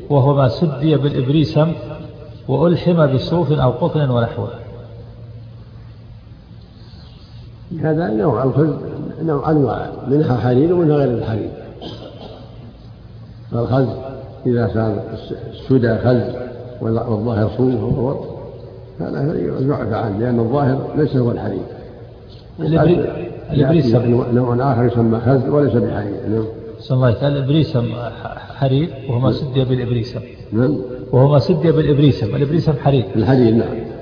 وهو ما سدي بالإبريسم وألحم بصوف أو قطن ونحوه. هذا نوع الخز نوع أنواع، منها حرير ومنها غير الحرير. فالخز إذا صار السدى خز والظاهر صوف وغوط هذا يعفى عنه، لأن الظاهر ليس هو الحرير. الإبريسم نوع آخر يسمى خز وليس بحرير. الإبريسم حرير وهو ما سدي بالإبريسم. نعم. وهو ما سدي بالإبريسم، الإبريسم حرير. الحرير نعم.